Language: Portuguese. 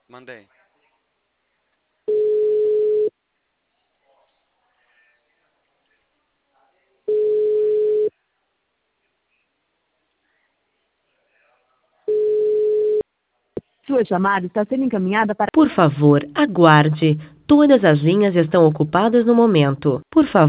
Mandei. Sua chamada está sendo encaminhada para... Por favor, aguarde. Todas as linhas estão ocupadas no momento. Por favor.